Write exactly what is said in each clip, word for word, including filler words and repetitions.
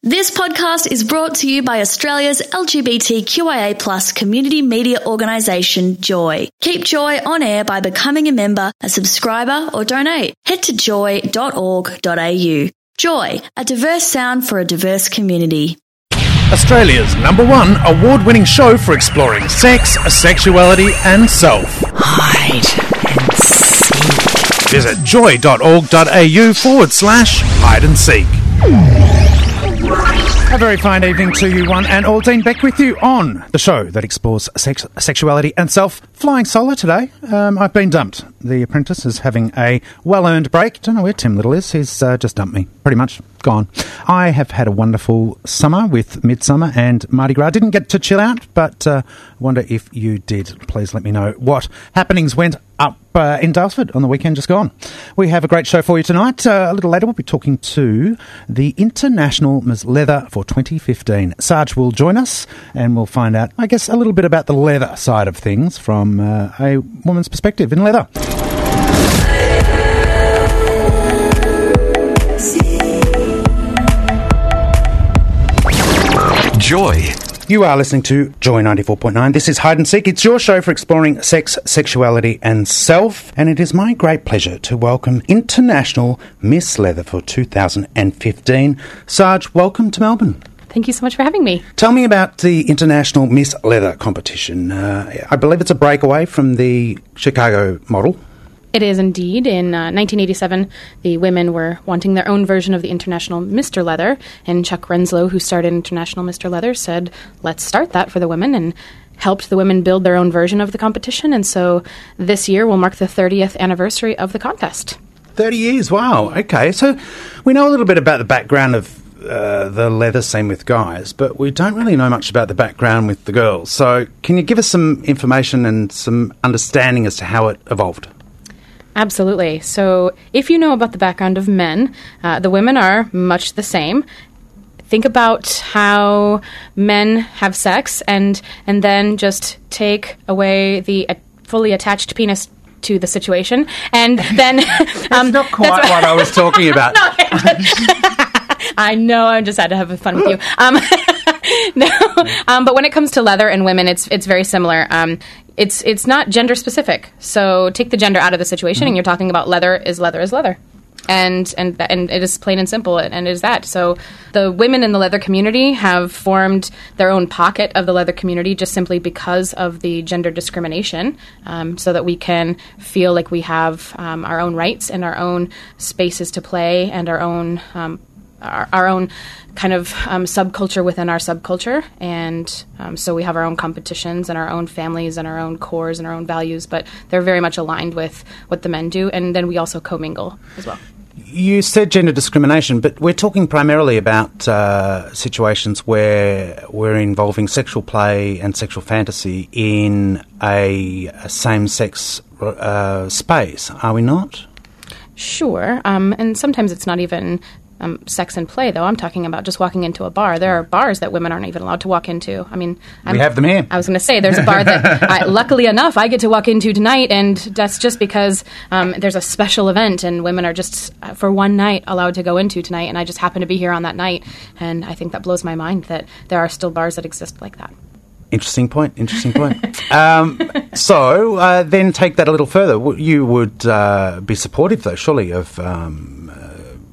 This podcast is brought to you by Australia's L G B T Q I A plus community media organisation, Joy. Keep Joy on air by becoming a member, a subscriber or donate. Head to joy dot org dot a u. Joy, a diverse sound for a diverse community. Australia's number one award-winning show for exploring sex, sexuality and self. Hide and seek. Visit joy dot org dot a u forward slash hide and seek. A very fine evening to you, one and all. Dean Beck with you on the show that explores sex, sexuality and self. Flying solo today. Um, I've been dumped. The Apprentice is having a well-earned break. Don't know where Tim Little is. He's uh, just dumped me. Pretty much gone. I have had a wonderful summer with Midsummer and Mardi Gras. Didn't get to chill out, but uh, wonder if you did. Please let me know what happenings went up uh, in Daylesford on the weekend just gone. We have a great show for you tonight. Uh, a little later we'll be talking to the International Miss Leather for twenty fifteen. Sarge will join us and we'll find out, I guess, a little bit about the leather side of things from uh, a woman's perspective in leather. Joy. You are listening to Joy ninety-four point nine. This is Hide and Seek. It's your show for exploring sex, sexuality and self. And it is my great pleasure to welcome International Miss Leather for two thousand fifteen. Sarge, welcome to Melbourne. Thank you so much for having me. Tell me about the International Miss Leather competition. Uh, I believe it's a breakaway from the Chicago model. It is indeed. In uh, nineteen eighty-seven, the women were wanting their own version of the International Mister Leather, and Chuck Renslow, who started International Mister Leather, said, let's start that for the women, and helped the women build their own version of the competition. And so this year will mark the thirtieth anniversary of the contest. thirty years, wow. Okay, so we know a little bit about the background of uh, the leather scene with guys, but we don't really know much about the background with the girls. So can you give us some information and some understanding as to how it evolved? Absolutely. So if you know about the background of men, uh, the women are much the same. Think about how men have sex and and then just take away the uh, fully attached penis to the situation. And then... um, that's not quite that's what, what I was talking about. No, I know, I just had to have fun with you. Um, no, um, but when it comes to leather and women, it's it's very similar. Um, it's it's not gender specific. So take the gender out of the situation, mm-hmm. and you're talking about leather is leather is leather, and and and it is plain and simple, and it is that. So the women in the leather community have formed their own pocket of the leather community just simply because of the gender discrimination, um, so that we can feel like we have um, our own rights and our own spaces to play and our own. Um, Our, our own kind of um, subculture within our subculture, and um, so we have our own competitions and our own families and our own cores and our own values, but they're very much aligned with what the men do, and then we also commingle as well. You said gender discrimination, but we're talking primarily about uh, situations where we're involving sexual play and sexual fantasy in a, a same-sex uh, space, are we not? Sure, um, and sometimes it's not even... Um, sex and play, though. I'm talking about just walking into a bar. There are bars that women aren't even allowed to walk into. I mean, I'm, we have them here. I was going to say there's a bar that, I, luckily enough, I get to walk into tonight, and that's just because um, there's a special event, and women are just uh, for one night allowed to go into tonight, and I just happen to be here on that night, and I think that blows my mind that there are still bars that exist like that. Interesting point, interesting point. um, so then, uh, then take that a little further. You would uh, be supportive, though, surely, of um, uh,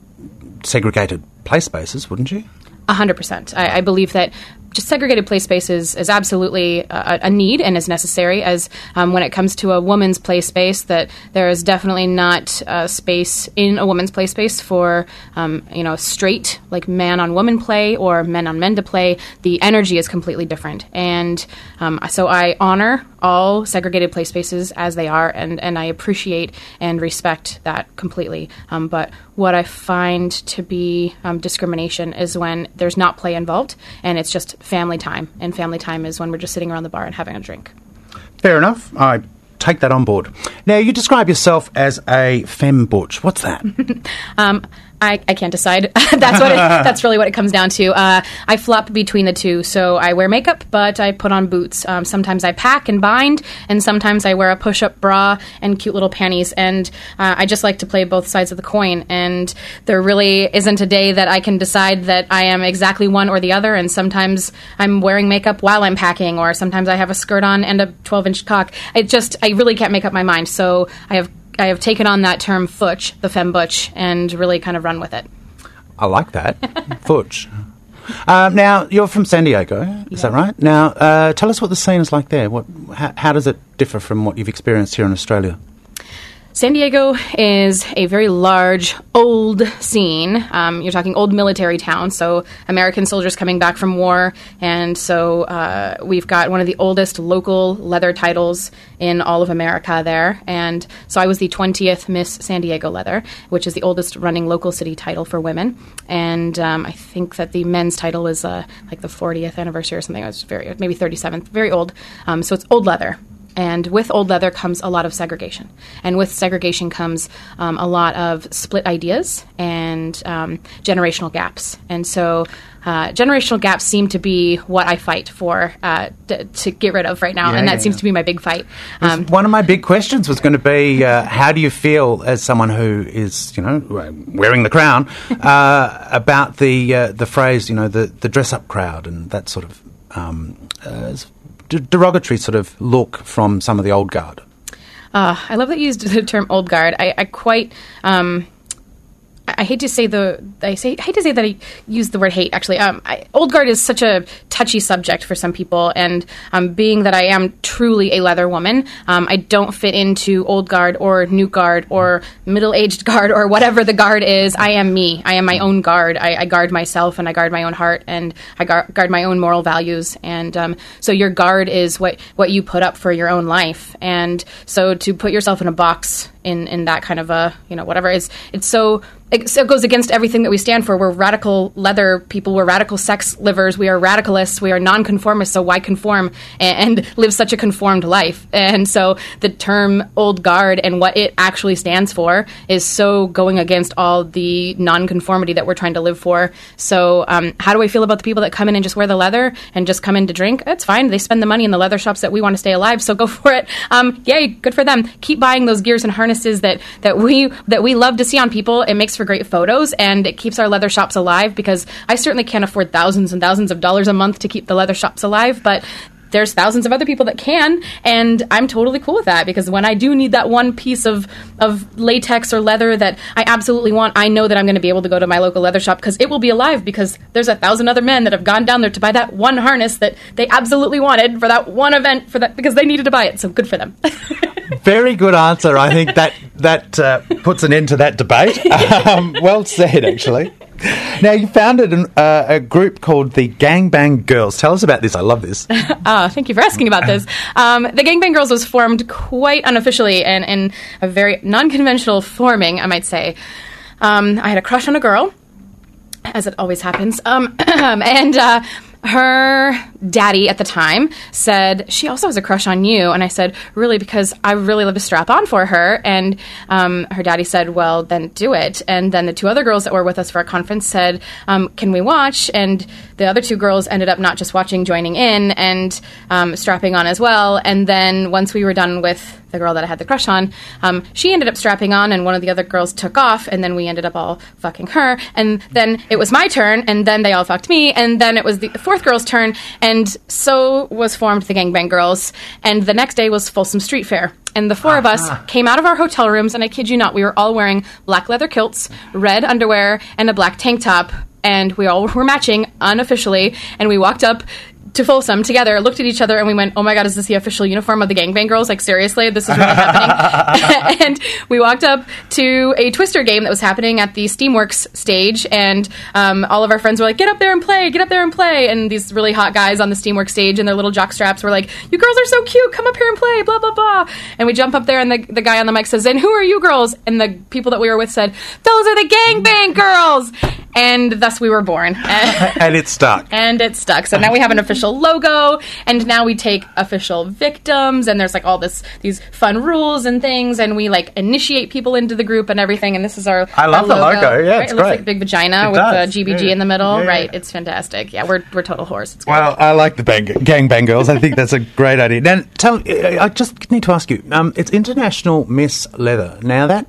segregated play spaces, wouldn't you? A hundred percent. I, I believe that just segregated play spaces is absolutely a, a need and is necessary, as um, when it comes to a woman's play space, that there is definitely not a space in a woman's play space for, um, you know, straight, like man on woman play or men on men to play. The energy is completely different. And um, so I honor all segregated play spaces as they are, and, and I appreciate and respect that completely. Um, but what I find to be um, discrimination is when there's not play involved and it's just family time, and family time is when we're just sitting around the bar and having a drink. Fair enough. I take that on board. Now, you describe yourself as a femme butch. What's that? um, I, I can't decide. That's what. It, that's really what it comes down to. Uh, I flop between the two. So I wear makeup, but I put on boots. Um, sometimes I pack and bind, and sometimes I wear a push-up bra and cute little panties. And uh, I just like to play both sides of the coin. And there really isn't a day that I can decide that I am exactly one or the other. And sometimes I'm wearing makeup while I'm packing, or sometimes I have a skirt on and a twelve-inch cock. It just I really can't make up my mind. So I have. I have taken on that term "futch," the femme butch, and really kind of run with it. I like that. Futch. Uh, now, you're from San Diego, is Yeah. that right? Now, uh, tell us what the scene is like there. What, how, how does it differ from what you've experienced here in Australia? San Diego is a very large, old scene. Um, you're talking old military town, so American soldiers coming back from war, and so uh, we've got one of the oldest local leather titles in all of America there. And so I was the twentieth Miss San Diego Leather, which is the oldest running local city title for women. And um, I think that the men's title is uh, like the fortieth anniversary or something. It was very maybe thirty-seventh, very old. Um, so it's old leather. And with old leather comes a lot of segregation. And with segregation comes um, a lot of split ideas and um, generational gaps. And so uh, generational gaps seem to be what I fight for uh, d- to get rid of right now. Yeah, and that yeah, seems yeah. to be my big fight. Um, Um, One of my big questions was going to be, uh, how do you feel as someone who is, you know, wearing the crown, uh, about the uh, the phrase, you know, the, the dress-up crowd and that sort of um, uh, d- derogatory sort of look from some of the old guard? Uh, I love that you used the term old guard. I, I quite, um, I, I hate to say the, I say, I hate to say that I use the word hate, actually. Um, I, old guard is such a touchy subject for some people, and um, being that I am truly a leather woman, um, I don't fit into old guard or new guard or middle-aged guard or whatever the guard is. I am me. I am my own guard. I, I guard myself, and I guard my own heart, and I guard, guard my own moral values. And um, so your guard is what, what you put up for your own life. And so to put yourself in a box in, in that kind of a, you know, whatever, is it's so... It, so it goes against everything that we stand for. We're radical leather people. We're radical sex livers. We are radicalists. We are nonconformists. So why conform and, and live such a conformed life? And so the term old guard and what it actually stands for is so going against all the nonconformity that we're trying to live for. So um, how do I feel about the people that come in and just wear the leather and just come in to drink? It's fine. They spend the money in the leather shops that we want to stay alive. So go for it. Um, yay, good for them. Keep buying those gears and harnesses that, that we that we love to see on people. It makes for great photos, and it keeps our leather shops alive, because I certainly can't afford thousands and thousands of dollars a month to keep the leather shops alive, but there's thousands of other people that can, and I'm totally cool with that, because when I do need that one piece of, of latex or leather that I absolutely want, I know that I'm going to be able to go to my local leather shop, because it will be alive, because there's a thousand other men that have gone down there to buy that one harness that they absolutely wanted for that one event, for that because they needed to buy it, so good for them. Very good answer. I think that that uh, puts an end to that debate. Um, well said, actually. Now, you founded an, uh, a group called the Gangbang Girls. Tell us about this. I love this. Oh, thank you for asking about this. Um, the Gangbang Girls was formed quite unofficially and in a very non-conventional forming, I might say. Um, I had a crush on a girl, as it always happens, um, and uh, her daddy at the time said, she also has a crush on you. And I said, really? Because I really love to strap on for her. And um, her daddy said, well, then do it. And then the two other girls that were with us for our conference said, um, can we watch? And the other two girls ended up not just watching, joining in and um, strapping on as well. And then once we were done with the girl that I had the crush on, um, she ended up strapping on, and one of the other girls took off, and then we ended up all fucking her. And then it was my turn, and then they all fucked me, and then it was the fourth girl's turn, and so was formed the Gangbang Girls. And the next day was Folsom Street Fair. And the four of us came out of our hotel rooms, and I kid you not, we were all wearing black leather kilts, red underwear, and a black tank top, and we all were matching unofficially, and we walked up to Folsom together, looked at each other, and we went, oh my god, is this the official uniform of the Gangbang Girls? Like, seriously, this is really happening? And we walked up to a Twister game that was happening at the Steamworks stage, and um, all of our friends were like, get up there and play, get up there and play, and these really hot guys on the Steamworks stage in their little jock straps were like, you girls are so cute, come up here and play, blah, blah, blah. And we jump up there, and the, the guy on the mic says, and who are you girls? And the people that we were with said, those are the Gangbang Girls! And thus we were born. And it stuck. And it stuck. So now we have an official official logo, and now we take official victims, and there's like all this these fun rules and things, and we like initiate people into the group and everything. And this is our I love our the logo. Yeah, right? it's It looks great. like a big vagina It with does. the G B G Yeah. in the middle. Yeah, yeah. Right? It's fantastic. Yeah, we're we're total whores. It's great. Well, I like the bang, gang bang girls. I think that's a great idea. Now, tell. I just need to ask you. Um, it's International Miss Leather. Now that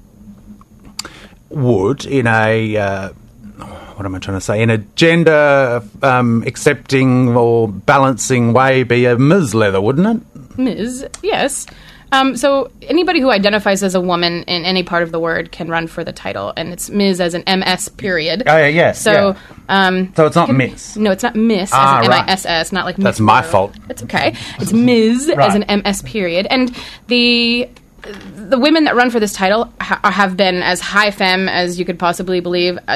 would, in a uh, what am I trying to say? In a gender um, accepting or balancing way, be a Miz Leather, wouldn't it? Miz, yes. Um, so anybody who identifies as a woman in any part of the word can run for the title, and it's Miz as an M S period. Oh yeah, yes. So, yeah. um, So it's not can- Miss. No, it's not Miss Ah, as an right. M I S S, not like That's Miss my World. fault. It's okay. It's Miz as Right. an M S period, and the the women that run for this title ha- have been as high femme as you could possibly believe, uh,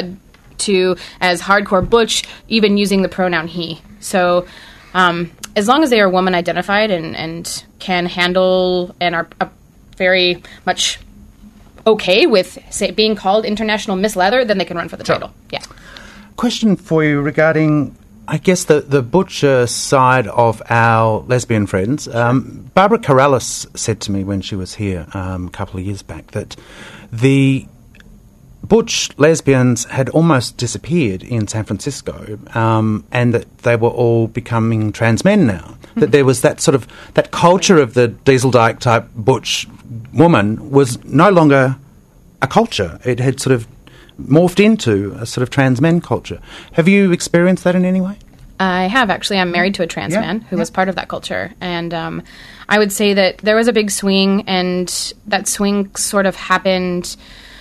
to as hardcore butch, even using the pronoun he. So. Um, as long as they are woman identified and, and can handle and are uh, very much okay with say, being called International Miss Leather, then they can run for the title. Yeah. Question for you regarding, I guess, the, the butcher side of our lesbian friends. Um, Barbara Corrales said to me when she was here um, a couple of years back that the butch lesbians had almost disappeared in San Francisco, um, and that they were all becoming trans men now. Mm-hmm. That there was that sort of, that culture of the Diesel Dyke type butch woman was no longer a culture. It had sort of morphed into a sort of trans men culture. Have you experienced that in any way? I have, actually. I'm married to a trans Yeah, man who yeah. was part of that culture. And um, I would say that there was a big swing, and that swing sort of happened,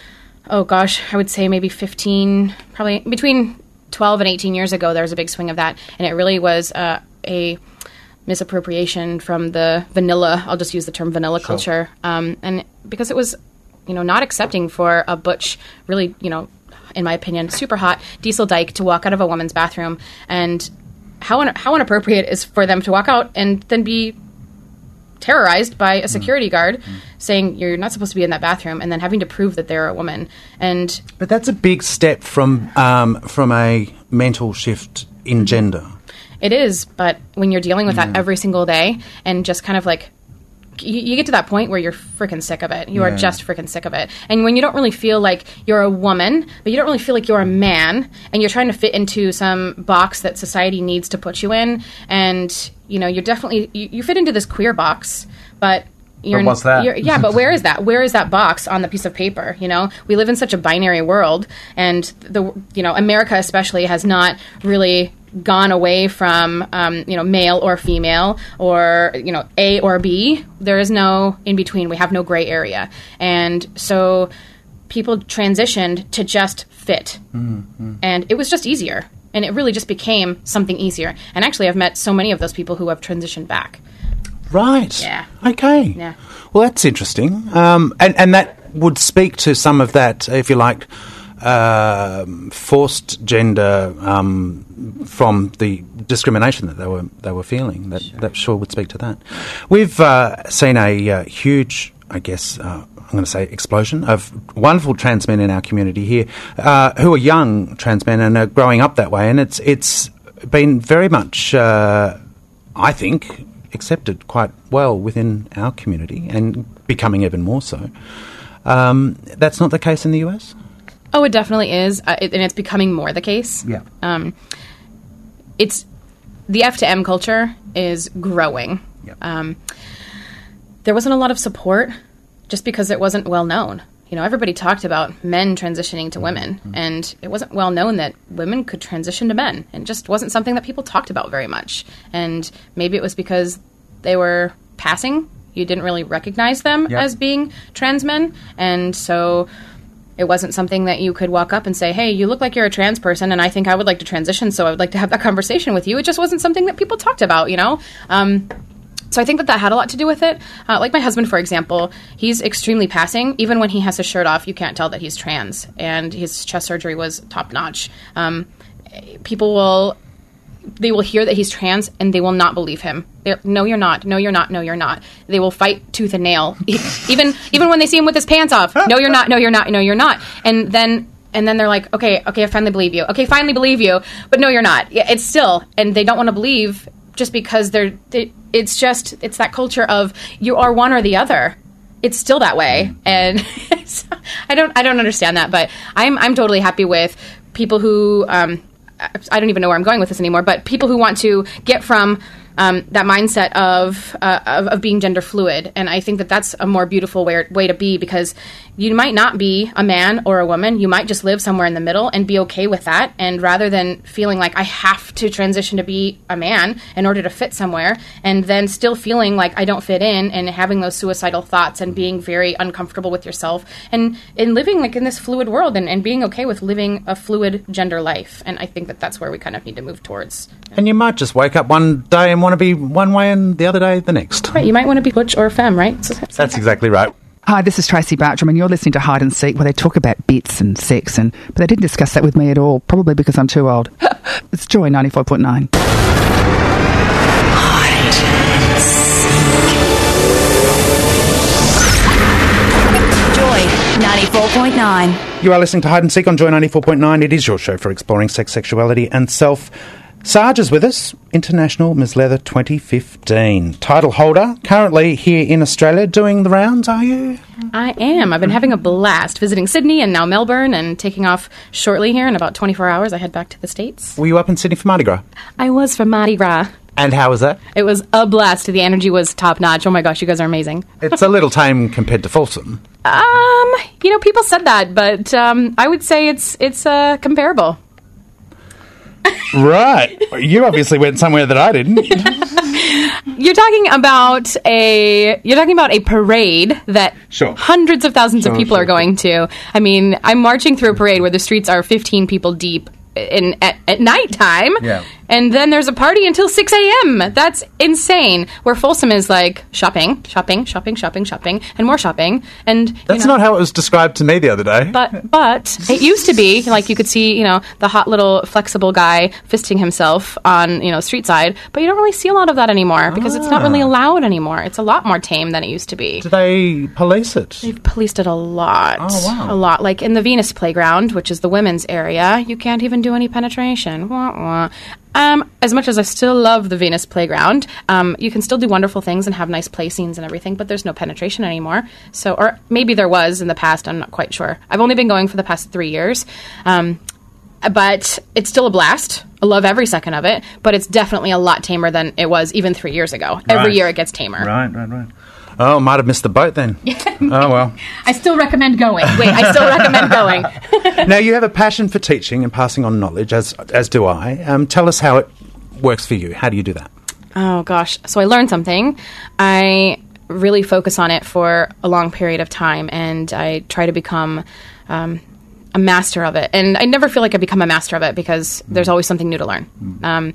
oh gosh, I would say maybe fifteen, probably between twelve and eighteen years ago, there was a big swing of that. And it really was uh, a misappropriation from the vanilla, I'll just use the term vanilla Sure. culture. Um, and because it was, you know, not accepting for a butch, really, you know, in my opinion, super hot Diesel Dyke to walk out of a woman's bathroom. And how un- how inappropriate is for them to walk out and then be terrorized by a security guard saying you're not supposed to be in that bathroom, and then having to prove that they're a woman. And But that's a big step from um, from a mental shift in gender. it is, but when you're dealing with that every single day and just kind of like, you, you get to that point where you're freaking sick of it. You Yeah. are just freaking sick of it. And when you don't really feel like you're a woman, but you don't really feel like you're a man, and you're trying to fit into some box that society needs to put you in, and, you know, you're definitely, you, you fit into this queer box, but you're, But what's that? You're, yeah, but where is that? Where is that box on the piece of paper? You know, we live in such a binary world, and the you know America especially has not really gone away from um, you know male or female or you know A or B. There is no in between. We have no gray area, and so people transitioned to just fit, Mm-hmm. and it was just easier, and it really just became something easier. And actually, I've met so many of those people who have transitioned back. Right. Yeah. Okay. Yeah. Well, that's interesting. Um, and, and that would speak to some of that, if you like, um forced gender um, from the discrimination that they were they were feeling. That sure. that sure would speak to that. We've uh, seen a uh, huge, I guess, uh, I'm going to say explosion of wonderful trans men in our community here, uh, who are young trans men and are growing up that way, and it's it's been very much, uh, I think, accepted quite well within our community and becoming even more so. Um, that's not the case in the U S? Oh, it definitely is, uh, it, and it's becoming more the case. Yeah. Um, it's the F to M culture is growing. Yep. Um, there wasn't a lot of support just because it wasn't well known. You know, everybody talked about men transitioning to women, mm-hmm. and it wasn't well known that women could transition to men. And it just wasn't something that people talked about very much. And maybe it was because they were passing. You didn't really recognize them Yep. as being trans men. And so it wasn't something that you could walk up and say, hey, you look like you're a trans person, and I think I would like to transition, so I would like to have that conversation with you. It just wasn't something that people talked about, you know? Um, so I think that that had a lot to do with it. Uh, like my husband, for example, he's extremely passing. Even when he has his shirt off, you can't tell that he's trans, and his chest surgery was top-notch. Um, people will... They will hear that he's trans, and they will not believe him. They're, no, you're not. No, you're not. No, you're not. They will fight tooth and nail, even even when they see him with his pants off. No, you're not. No, you're not. No, you're not. And then and then they're like, okay, okay, I finally believe you. Okay, finally believe you. But no, you're not. Yeah, it's still, and they don't want to believe just because they're, they, it's just, it's that culture of you are one or the other. It's still that way. And I don't, I don't understand that, but I'm, I'm totally happy with people who, um, I don't even know where I'm going with this anymore, but people who want to get from Um, that mindset of, uh, of of being gender fluid, and I think that that's a more beautiful way, way to be, because you might not be a man or a woman. You might just live somewhere in the middle and be okay with that. And rather than feeling like I have to transition to be a man in order to fit somewhere, and then still feeling like I don't fit in and having those suicidal thoughts and being very uncomfortable with yourself, and, and living like in this fluid world, and, and being okay with living a fluid gender life. And I think that that's where we kind of need to move towards. And you might just wake up one day and want to be one way and the other day the next. Right, you might want to be butch or femme, right? So that's exactly right. Hi, this is Tracy Bartram, and you're listening to Hide and Seek, where they talk about bits and sex, and but they didn't discuss that with me at all, probably because I'm too old. It's Joy ninety-four point nine. Hide and Seek. Joy ninety-four point nine. You are listening to Hide and Seek on Joy ninety-four point nine. It is your show for exploring sex, sexuality and self. Sarge is with us, International Miss Leather twenty fifteen. Title holder, currently here in Australia, doing the rounds, are you? I am. I've been having a blast visiting Sydney and now Melbourne, and taking off shortly here in about twenty-four hours. I head back to the States. Were you up in Sydney for Mardi Gras? I was for Mardi Gras. And how was that? It was a blast. The energy was top-notch. Oh my gosh, you guys are amazing. It's a little tame compared to Folsom. Um, you know, people said that, but um, I would say it's it's uh, comparable. Right. You obviously went somewhere that I didn't. You're talking about a you're talking about a parade that Sure. hundreds of thousands Sure, of people sure, are going to. I mean, I'm marching through a parade where the streets are fifteen people deep in at, at nighttime. Yeah. And then there's a party until six a.m. That's insane. Where Folsom is like shopping, shopping, shopping, shopping, shopping, and more shopping. And you That's know, not how it was described to me the other day. But but it used to be like you could see, you know, the hot little flexible guy fisting himself on, you know, street side. But you don't really see a lot of that anymore because it's not really allowed anymore. It's a lot more tame than it used to be. Do they police it? They've policed it a lot. Oh, wow. A lot. Like in the Venus Playground, which is the women's area, you can't even do any penetration. Wah, wah. Um, as much as I still love the Venus Playground, um, you can still do wonderful things and have nice play scenes and everything, but there's no penetration anymore. So, or maybe there was in the past, I'm not quite sure. I've only been going for the past three years. Um, but it's still a blast. I love every second of it, but it's definitely a lot tamer than it was even three years ago. Every Right. year it gets tamer. Right, right, right. Oh, might have missed the boat then. Oh, well. I still recommend going. Wait, I still recommend going. Now, you have a passion for teaching and passing on knowledge, as as do I. Um, tell us how it works for you. How do you do that? Oh, gosh. So I learned something. I really focus on it for a long period of time, and I try to become um, a master of it. And I never feel like I become a master of it because there's always something new to learn. Um,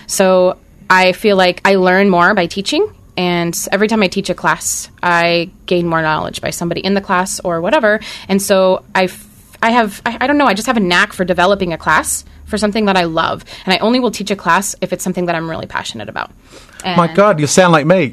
so I feel like I learn more by teaching. And every time I teach a class, I gain more knowledge by somebody in the class or whatever. And so I, f- I have, I, I don't know, I just have a knack for developing a class for something that I love. And I only will teach a class if it's something that I'm really passionate about. And My God, you sound like me. we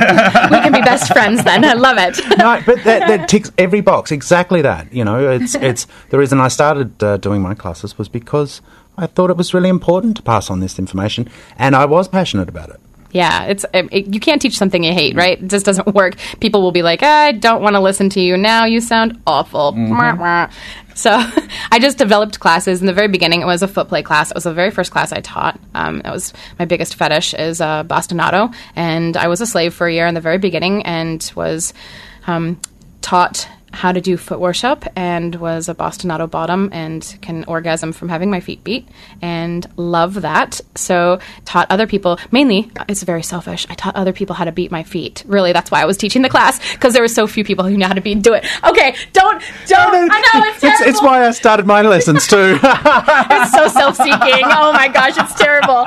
can be best friends then. I love it. No, but that, that ticks every box. Exactly that. You know, it's it's the reason I started uh, doing my classes was because I thought it was really important to pass on this information, and I was passionate about it. Yeah, it's it, you can't teach something you hate, right? It just doesn't work. People will be like, I don't want to listen to you now. You sound awful. Mm-hmm. So I just developed classes. In the very beginning, it was a foot play class. It was the very first class I taught. Um, it was my biggest fetish is uh, bastonado, and I was a slave for a year in the very beginning and was um, taught how to do foot worship and was a bastonado bottom and can orgasm from having my feet beat and love that. So taught other people, mainly, it's very selfish, I taught other people how to beat my feet. Really, that's why I was teaching the class, because there were so few people who knew how to beat do it. Okay, don't, don't, I know, it's terrible. It's, it's why I started my lessons too. It's so self-seeking. Oh my gosh, it's terrible.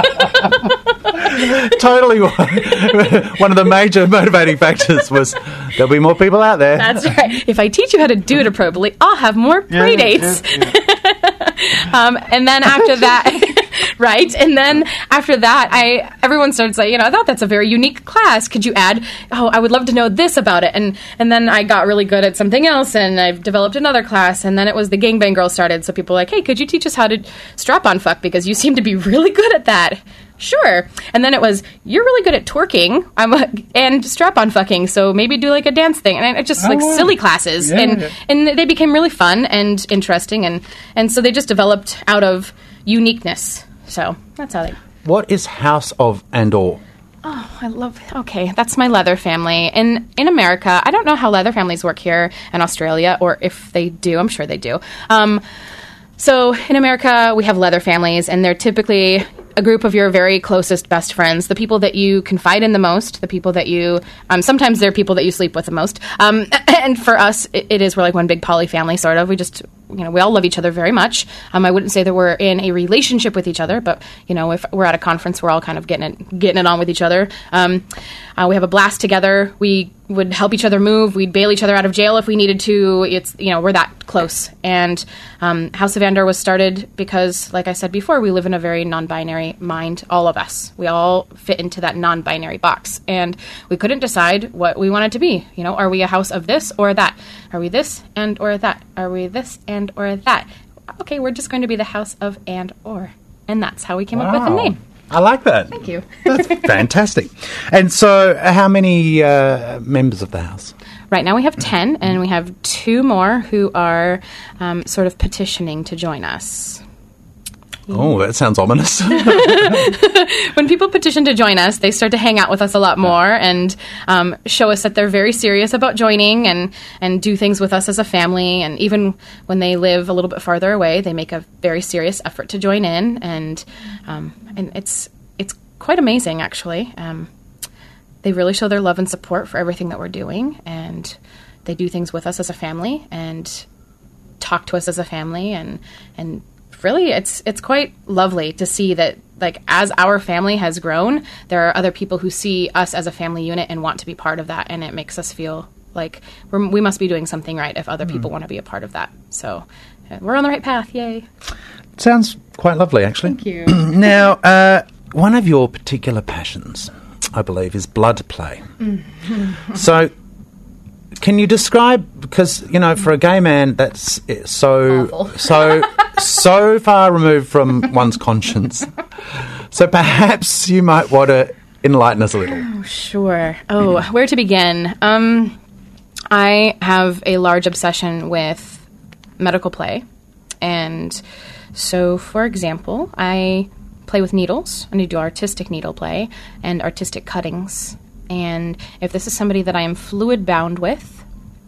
Totally. One of the major motivating factors was there'll be more people out there. That's right. If I teach you how to do it appropriately, I'll have more play dates. Yeah, yeah, yeah. um, and then after that, right? And then after that, I everyone starts like, you know, I thought that's a very unique class. Could you add? Oh, I would love to know this about it. And and then I got really good at something else, and I've developed another class. And then it was the gangbang girl started. So people were like, hey, could you teach us how to strap on fuck because you seem to be really good at that. sure. And then it was, you're really good at twerking I'm a, and strap-on fucking, so maybe do like a dance thing. And it just Oh, like wow. silly classes. Yeah, and yeah. and they became really fun and interesting. And, and so they just developed out of uniqueness. So that's how they... What is House of Andor? Oh, I love... Okay, that's my leather family. In in America, I don't know how leather families work here in Australia, or if they do. I'm sure they do. Um, so in America, we have leather families, and they're typically a group of your very closest best friends, the people that you confide in the most, the people that you... Um, sometimes they're people that you sleep with the most. Um, and for us, it, it is, we're like one big poly family, sort of. We just... You know, we all love each other very much. Um, I wouldn't say that we're in a relationship with each other, but you know, if we're at a conference, we're all kind of getting it, getting it on with each other. Um, uh, we have a blast together. We would help each other move. We'd bail each other out of jail if we needed to. It's, you know, we're that close. And um, House of Andor was started because, like I said before, we live in a very non-binary mind. All of us, we all fit into that non-binary box, and we couldn't decide what we wanted to be. You know, are we a house of this or that? Are we this and or that? Are we this and or that? Okay, we're just going to be the house of and or. And that's how we came up with the Wow. name. I like that. Thank you. That's fantastic. And so, uh, how many uh, members of the house? Right now we have ten, and we have two more who are um, sort of petitioning to join us. Oh, that sounds ominous. When people petition to join us, they start to hang out with us a lot more and um, show us that they're very serious about joining and, and do things with us as a family. And even when they live a little bit farther away, they make a very serious effort to join in. And um, and it's it's quite amazing, actually. Um, they really show their love and support for everything that we're doing, and they do things with us as a family and talk to us as a family, and and really it's it's quite lovely to see that, like, as our family has grown, there are other people who see us as a family unit and want to be part of that, and it makes us feel like we're, we must be doing something right if other people want to be a part of that. So uh, we're on the right path. Yay. Sounds quite lovely, actually. Thank you. Now, uh, one of your particular passions, I believe, is blood play. So, can you describe, because, you know, for a gay man, that's uh, so, Awful. so, so far removed from one's conscience. So perhaps you might want to enlighten us a little. Sure. Oh, where to begin? Um, I have a large obsession with medical play. And so, for example, I play with needles, and I do artistic needle play and artistic cuttings. And if this is somebody that I am fluid bound with,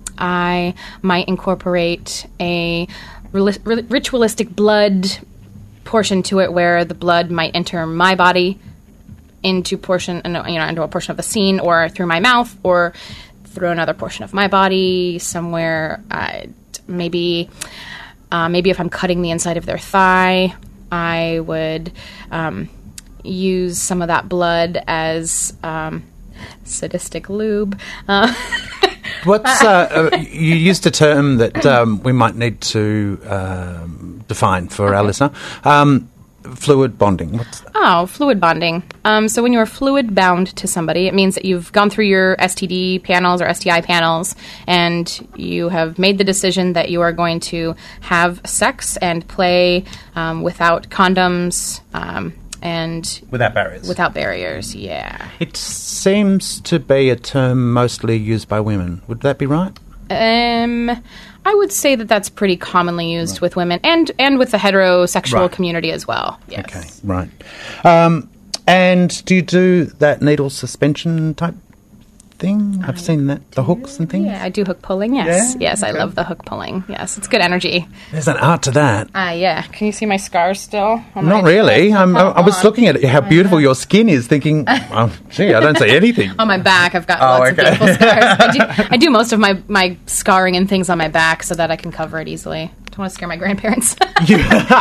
I might incorporate a ri- ritualistic blood portion to it, where the blood might enter my body into portion, you know, into a portion of the scene, or through my mouth, or through another portion of my body somewhere. Uh, maybe, uh, maybe if I'm cutting the inside of their thigh, I would um, use some of that blood as um, sadistic lube. Uh, What's uh, uh, you used a term that um, we might need to um, define for Okay. our listener. Um, fluid bonding. What's that? Oh, fluid bonding. Um, so when you are fluid bound to somebody, it means that you've gone through your S T D panels or S T I panels, and you have made the decision that you are going to have sex and play um, without condoms um, and Without barriers. without barriers. Yeah. It seems to be a term mostly used by women. Would that be right? Um, I would say that that's pretty commonly used with women and, and with the heterosexual Right. community as well. Yes. Okay, right. Um, and do you do that needle suspension type thing? I've seen that, the hooks and things. Yeah, I do hook pulling, yes. Yeah? Yes, I Okay. love the hook pulling. Yes, it's good energy. There's an art to that. Ah, yeah. Can you see my scars still? on Not my really. chest? I'm, I, I was Hold on. looking at it, how beautiful your skin is, thinking, oh, gee, I don't see anything. On my back, I've got Oh, lots okay. of beautiful scars. I do, I do most of my, my scarring and things on my back so that I can cover it easily. Don't want to scare my grandparents. you,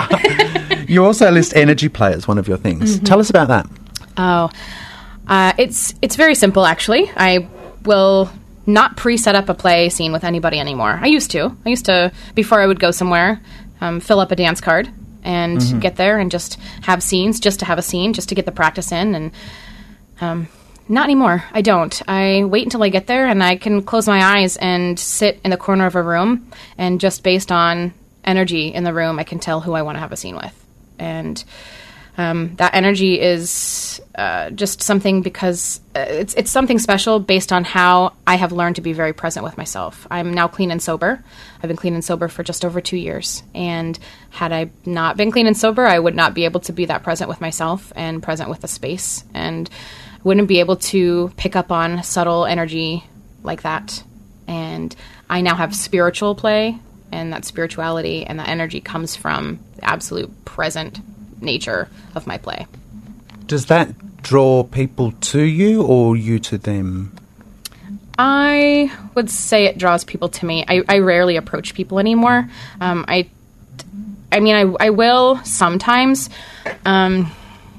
you also list energy play as one of your things. Mm-hmm. Tell us about that. Oh, uh, it's it's very simple, actually. I will not pre-set up a play scene with anybody anymore. I used to. I used to, before I would go somewhere, um, fill up a dance card and Mm-hmm. get there and just have scenes, just to have a scene, just to get the practice in. And um, not anymore. I don't. I wait until I get there, and I can close my eyes and sit in the corner of a room, and just based on energy in the room, I can tell who I want to have a scene with. And um, that energy is uh, just something because uh, it's it's something special based on how I have learned to be very present with myself. I'm now clean and sober. I've been clean and sober for just over two years. And had I not been clean and sober, I would not be able to be that present with myself and present with the space, and wouldn't be able to pick up on subtle energy like that. And I now have spiritual play, and that spirituality and that energy comes from the absolute present nature of my play. Does that draw people to you or you to them? I would say it draws people to me. I, I rarely approach people anymore. Um, I, I mean, I, I will sometimes. Um,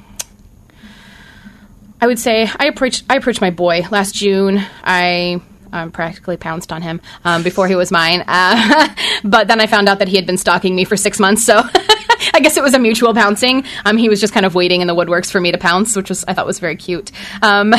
I would say I approached I approached my boy last June. I um, practically pounced on him um, before he was mine. Uh, but then I found out that he had been stalking me for six months, so I guess it was a mutual pouncing. Um, he was just kind of waiting in the woodworks for me to pounce, which was I thought was very cute. Um,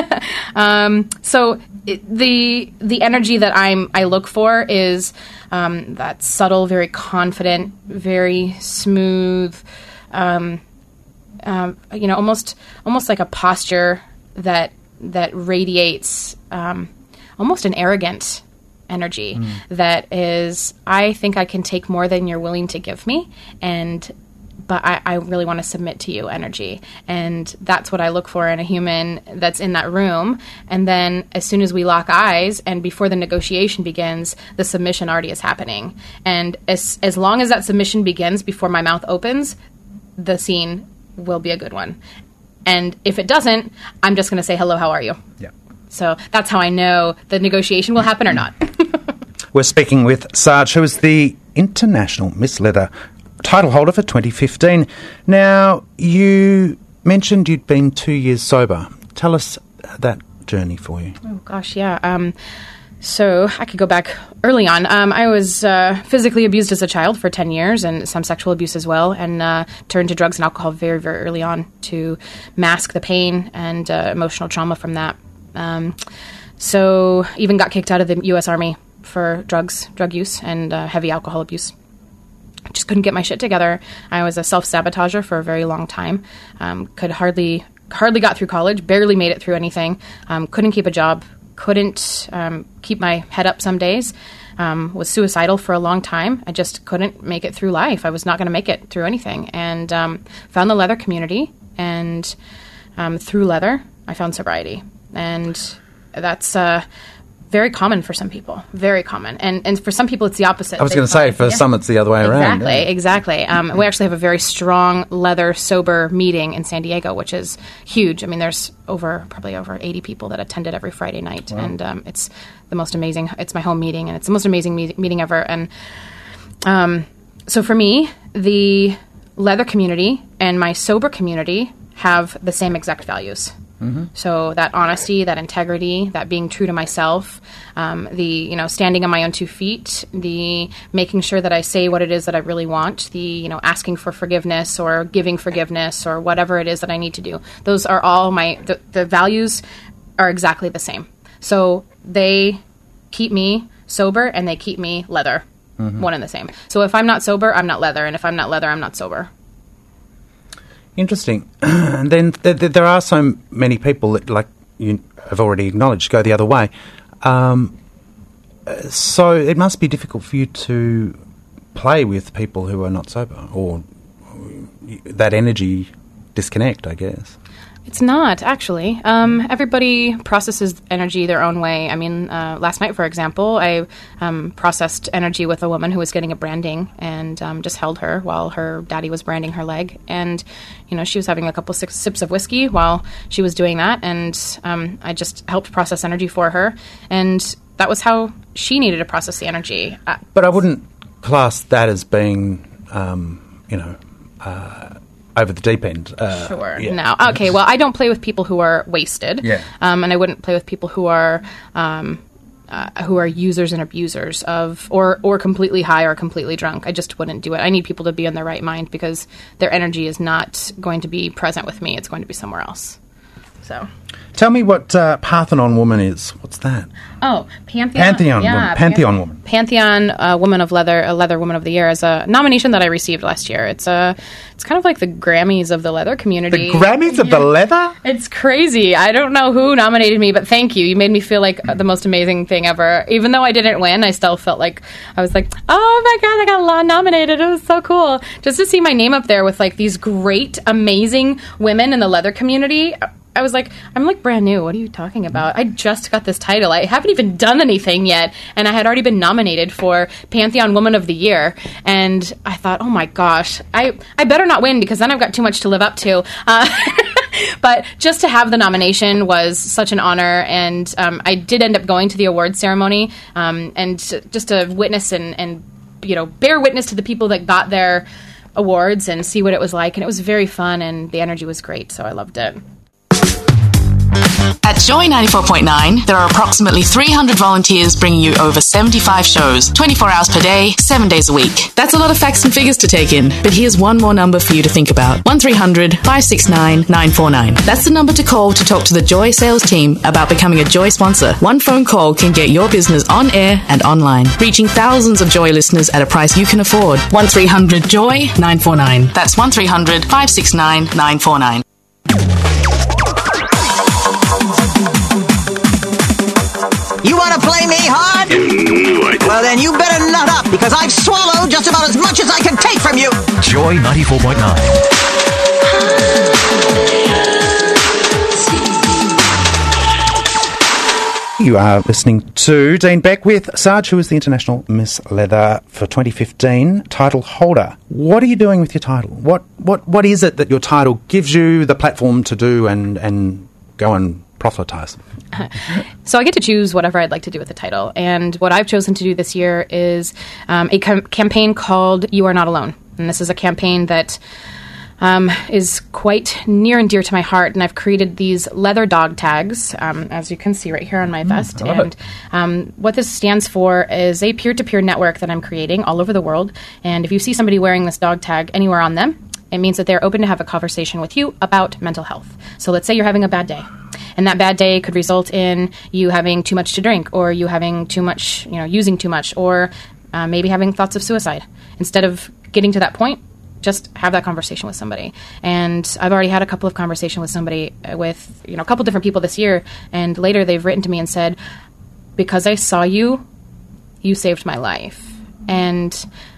um, so it, the the energy that I'm I look for is um, that subtle, very confident, very smooth. Um, Um, you know, almost almost like a posture that that radiates um, almost an arrogant energy mm. that is, I think I can take more than you're willing to give me, and but I, I really want to submit to you energy. And that's what I look for in a human that's in that room. And then as soon as we lock eyes and before the negotiation begins, the submission already is happening. And as as long as that submission begins before my mouth opens, the scene will be a good one. And if it doesn't, I'm just going to say, hello, how are you? Yeah. So that's how I know the negotiation will happen or not. We're speaking with Sarge, who is the International Miss Leather title holder for twenty fifteen. Now, you mentioned you'd been two years sober. Tell us that journey for you. Oh, gosh, yeah. Um, So I could go back early on. Um, I was uh, physically abused as a child for ten years and some sexual abuse as well, and uh, turned to drugs and alcohol very, very early on to mask the pain and uh, emotional trauma from that. Um, so even got kicked out of the U S Army for drugs, drug use, and uh, heavy alcohol abuse. Just couldn't get my shit together. I was a self-sabotager for a very long time. Um, could hardly, hardly got through college, barely made it through anything, um, couldn't keep a job, couldn't um, keep my head up some days, um, was suicidal for a long time. I just couldn't make it through life. I was not going to make it through anything. And um, found the leather community, and um, through leather, I found sobriety. And that's uh, very common for some people, very common. And and for some people, it's the opposite. I was going to say, for yeah. some, it's the other way exactly, around. Exactly, exactly. Um, we actually have a very strong leather sober meeting in San Diego, which is huge. I mean, there's over probably over eighty people that attended every Friday night, wow. and um, it's the most amazing. It's my home meeting, and it's the most amazing me- meeting ever. And um, so for me, the leather community and my sober community have the same exact values. Mm-hmm. So that honesty, that integrity, that being true to myself, um, the, you know, standing on my own two feet, the making sure that I say what it is that I really want, the, you know, asking for forgiveness or giving forgiveness or whatever it is that I need to do. Those are all my, the, the values are exactly the same. So they keep me sober and they keep me leather, mm-hmm. one and the same. So if I'm not sober, I'm not leather. And if I'm not leather, I'm not sober. Interesting. And then th- th- there are so many people that, like you have already acknowledged, go the other way. Um, so it must be difficult for you to play with people who are not sober, or that energy disconnect, I guess. It's not, actually. Um, everybody processes energy their own way. I mean, uh, last night, for example, I um, processed energy with a woman who was getting a branding, and um, just held her while her daddy was branding her leg. And, you know, she was having a couple six sips of whiskey while she was doing that, and um, I just helped process energy for her. And that was how she needed to process the energy. Uh, but I wouldn't class that as being, um, you know... Uh, over the deep end. Uh, sure. Yeah. No. Okay, well, I don't play with people who are wasted. Yeah. Um, and I wouldn't play with people who are um, uh, who are users and abusers of, or, or completely high or completely drunk. I just wouldn't do it. I need people to be in their right mind, because their energy is not going to be present with me. It's going to be somewhere else. So. Tell me what uh, Parthenon Woman is. What's that? Oh, Pantheon. Pantheon yeah, Woman. Pantheon Pan- Woman. Pantheon uh, Woman of Leather, a Leather Woman of the Year, is a nomination that I received last year. It's a, it's kind of like the Grammys of the leather community. The Grammys of yeah. the leather? It's crazy. I don't know who nominated me, but thank you. You made me feel like the most amazing thing ever. Even though I didn't win, I still felt like I was like, oh my god, I got nominated. It was so cool. Just to see my name up there with like these great, amazing women in the leather community. I was like, I'm like brand new. What are you talking about? I just got this title. I haven't even done anything yet. And I had already been nominated for Pantheon Woman of the Year. And I thought, oh my gosh, I, I better not win because then I've got too much to live up to. Uh, but just to have the nomination was such an honor. And um, I did end up going to the awards ceremony um, and just to witness and, and, you know, bear witness to the people that got their awards and see what it was like. And it was very fun and the energy was great. So I loved it. At Joy ninety-four point nine, there are approximately three hundred volunteers bringing you over seventy-five shows, twenty-four hours per day, seven days a week. That's a lot of facts and figures to take in, but here's one more number for you to think about. one three hundred, five six nine, nine four nine. That's the number to call to talk to the Joy sales team about becoming a Joy sponsor. One phone call can get your business on air and online, reaching thousands of Joy listeners at a price you can afford. one three hundred, joy, nine four nine. That's one three hundred, five six nine, nine four nine. You want to play me hard? Well, then you better nut up, because I've swallowed just about as much as I can take from you. Joy ninety-four point nine. You are listening to Dean Beck with Sarge, who is the International Miss Leather for twenty fifteen title holder. What are you doing with your title? What what what is it that your title gives you the platform to do and, and go and proselytise? So I get to choose whatever I'd like to do with the title. And what I've chosen to do this year is um, a com- campaign called You Are Not Alone. And this is a campaign that um, is quite near and dear to my heart. And I've created these leather dog tags, um, as you can see right here on my vest. Mm, I love and um, what this stands for is a peer-to-peer network that I'm creating all over the world. And if you see somebody wearing this dog tag anywhere on them, it means that they're open to have a conversation with you about mental health. So let's say you're having a bad day. And that bad day could result in you having too much to drink, or you having too much, you know, using too much, or uh, maybe having thoughts of suicide. Instead of getting to that point, just have that conversation with somebody. And I've already had a couple of conversations with somebody, with, you know, a couple different people this year, and later they've written to me and said, because I saw you, you saved my life. And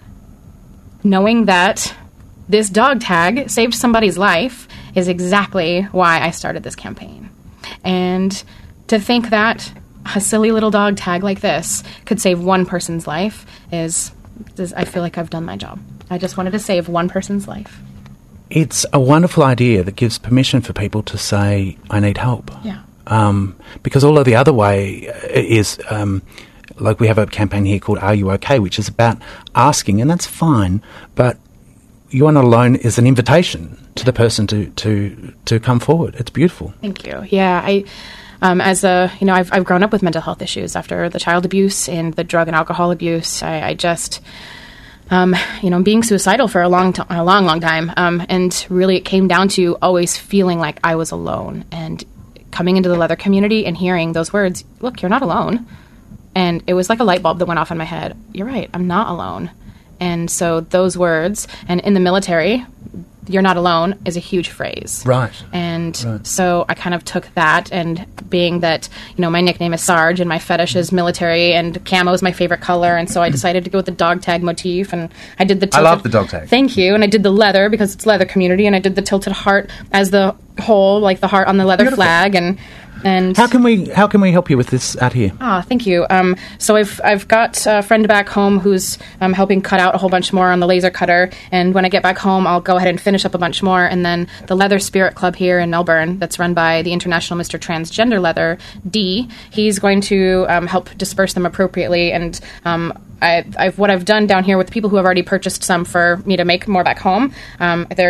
knowing that this dog tag saved somebody's life is exactly why I started this campaign. And to think that a silly little dog tag like this could save one person's life is, is, I feel like I've done my job. I just wanted to save one person's life. It's a wonderful idea that gives permission for people to say, I need help. Yeah. Um, because all of the other way is, um, like we have a campaign here called Are You OK?, which is about asking, and that's fine, but You Are Not Alone is an invitation to the person to, to, to come forward. It's beautiful. Thank you. Yeah, I, um, as a, you know, I've, I've grown up with mental health issues after the child abuse and the drug and alcohol abuse. I, I just, um, you know, being suicidal for a long, t- a long, long time. Um, and really it came down to always feeling like I was alone, and coming into the leather community and hearing those words, look, you're not alone. And it was like a light bulb that went off in my head. You're right, I'm not alone. And so those words, and in the military, you're not alone is a huge phrase. Right. And right. so I kind of took that, and being that, you know, my nickname is Sarge and my fetish is military and camo is my favorite color, and so I decided to go with the dog tag motif, and I did the tilted... I love the dog tag. Thank you. And I did the leather because it's leather community, and I did the tilted heart as the whole, like the heart on the leather Beautiful. flag, and... And how can we how can we help you with this out here? Ah, thank you. Um, so I've I've got a friend back home who's um, helping cut out a whole bunch more on the laser cutter. And when I get back home, I'll go ahead and finish up a bunch more. And then the Leather Spirit Club here in Melbourne, that's run by the International Mister Transgender Leather, D, he's going to um, help disperse them appropriately. And um, I, I've what I've done down here with people who have already purchased some for me to make more back home, um, they're just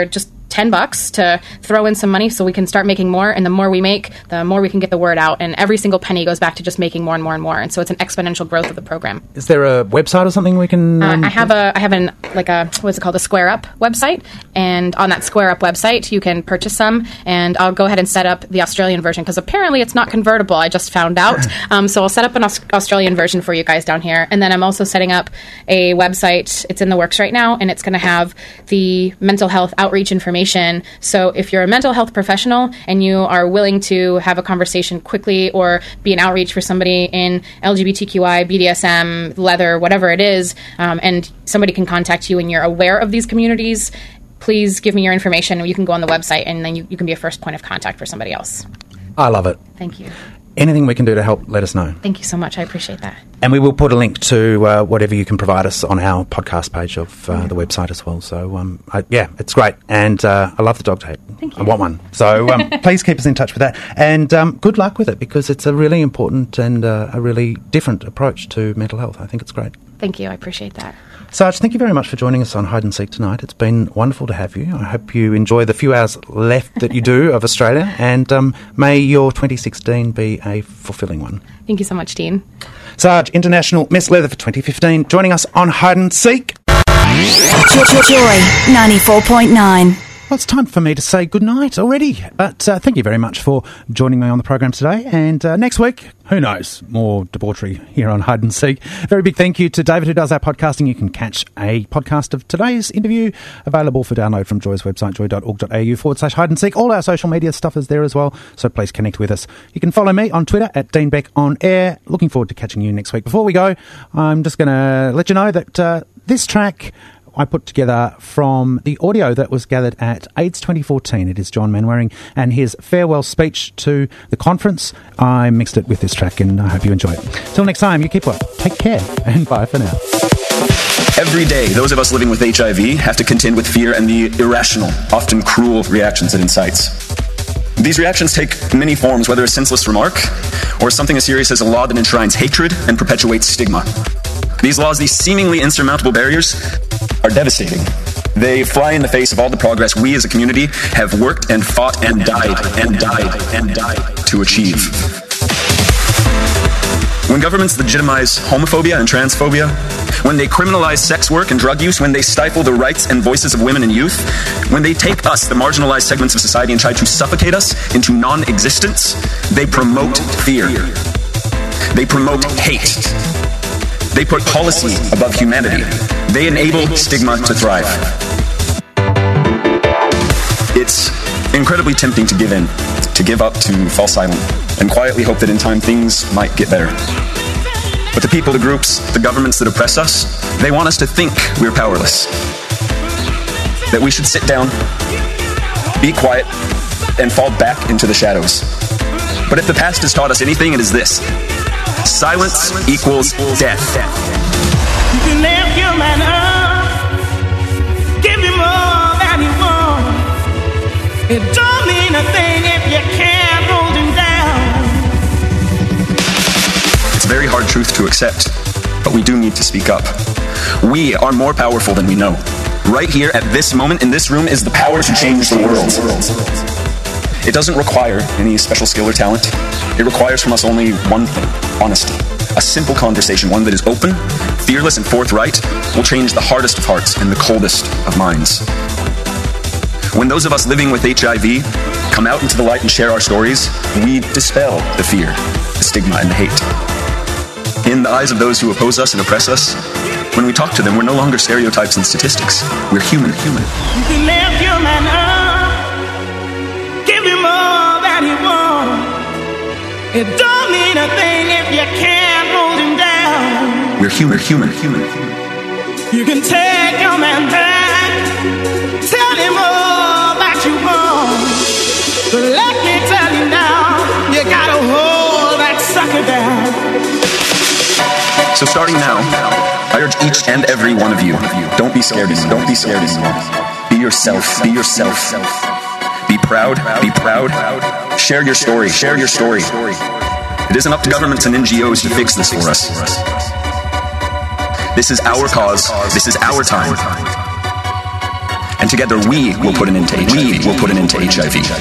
ten bucks to throw in some money so we can start making more. And the more we make, the more we can get the word out. And every single penny goes back to just making more and more and more. And so it's an exponential growth of the program. Is there a website or something we can... Um, uh, I have a, I have an, like a, what's it called, a Square Up website. And on that Square Up website, you can purchase some. And I'll go ahead and set up the Australian version because apparently it's not convertible. I just found out. Um, so I'll set up an Aus- Australian version for you guys down here. And then I'm also setting up a website. It's in the works right now. And it's going to have the mental health outreach information. So if you're a mental health professional and you are willing to have a conversation quickly or be an outreach for somebody in L G B T Q I, B D S M, leather, whatever it is, um, and somebody can contact you and you're aware of these communities, please give me your information and you can go on the website and then you, you can be a first point of contact for somebody else. I love it. Thank you. Anything we can do to help, let us know. Thank you so much. I appreciate that. And we will put a link to uh, whatever you can provide us on our podcast page of uh, yeah. the website as well. So, um, I, yeah, it's great. And uh, I love the dog tape. Thank you. I want one. So um, please keep us in touch with that. And um, good luck with it because it's a really important and uh, a really different approach to mental health. I think it's great. Thank you. I appreciate that. Sarge, thank you very much for joining us on Hide and Seek tonight. It's been wonderful to have you. I hope you enjoy the few hours left that you do of Australia, and um, may your twenty sixteen be a fulfilling one. Thank you so much, Dean. Sarge, International Miss Leather for twenty fifteen, joining us on Hide and Seek. Joy ninety-four point nine. Well, it's time for me to say goodnight already, but uh, thank you very much for joining me on the program today. And uh, next week, who knows, more debauchery here on Hide and Seek. Very big thank you to David who does our podcasting. You can catch a podcast of today's interview available for download from Joy's website, joy.org.au forward slash hide and seek. All our social media stuff is there as well, so please connect with us. You can follow me on Twitter at Dean Beck on air. Looking forward to catching you next week. Before we go, I'm just going to let you know that uh, this track I put together from the audio that was gathered at AIDS twenty fourteen. It is John Manwaring and his farewell speech to the conference. I mixed it with this track and I hope you enjoy it. Till next time, you keep well. Take care and bye for now. Every day, those of us living with H I V have to contend with fear and the irrational, often cruel reactions it incites. These reactions take many forms, whether a senseless remark or something as serious as a law that enshrines hatred and perpetuates stigma. These laws, these seemingly insurmountable barriers, are devastating. They fly in the face of all the progress we as a community have worked and fought and died and died and died to achieve. When governments legitimize homophobia and transphobia, when they criminalize sex work and drug use, when they stifle the rights and voices of women and youth, when they take us, the marginalized segments of society, and try to suffocate us into non-existence, they promote fear. They promote hate. They put policy above humanity. They enable stigma to thrive. It's incredibly tempting to give in, to give up, to fall silent, and quietly hope that in time things might get better. But the people, the groups, the governments that oppress us, they want us to think we're powerless. That we should sit down, be quiet, and fall back into the shadows. But if the past has taught us anything, it is this. Silence equals death. You can lift your man up, give him all that he wants. It don't mean a thing if you can't hold him down. It's a very hard truth to accept, but we do need to speak up. We are more powerful than we know. Right here at this moment in this room is the power to change the world. It doesn't require any special skill or talent. It requires from us only one thing: honesty. A simple conversation, one that is open, fearless, and forthright, will change the hardest of hearts and the coldest of minds. When those of us living with H I V come out into the light and share our stories, we dispel the fear, the stigma, and the hate. In the eyes of those who oppose us and oppress us, when we talk to them, we're no longer stereotypes and statistics. We're human, human. You can lift your man up, give him all that he wants. It don't mean a thing if you can't hold him down. We're human, human, human, human. You can take your man back, tell him all that you want. But let me tell you now, you gotta hold that sucker down. So starting now, I urge each and every one of you, don't be scared anymore. Don't be scared anymore. Be yourself. Be yourself. Be proud. Be proud. Share your story. Share your story. It isn't up to governments and N G Os to fix this for us. This is our cause. This is our time. And together we will put an end to H I V. We will put an end to H I V.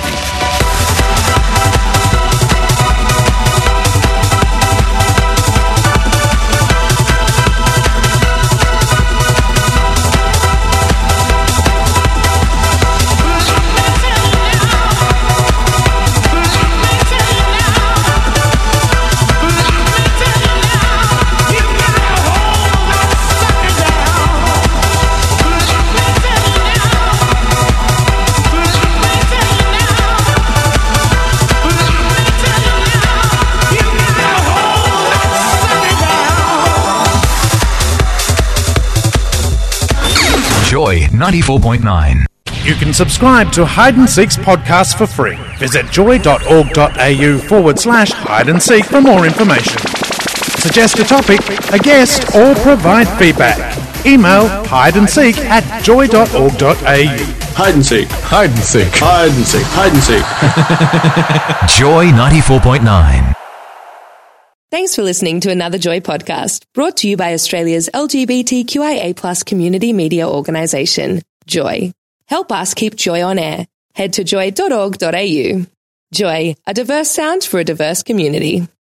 Joy ninety-four point nine. You can subscribe to Hide and Seek's podcast for free. Visit joy.org.au forward slash hide and seek for more information. Suggest a topic, a guest, or provide feedback. Email hideandseek at joy.org.au. Hide and seek. Hide and seek. Hide and seek. Hide and seek. Joy ninety-four point nine. Thanks for listening to another Joy podcast, brought to you by Australia's L G B T Q I A plus community media organisation, Joy. Help us keep Joy on air. Head to joy dot org dot a u. Joy, a diverse sound for a diverse community.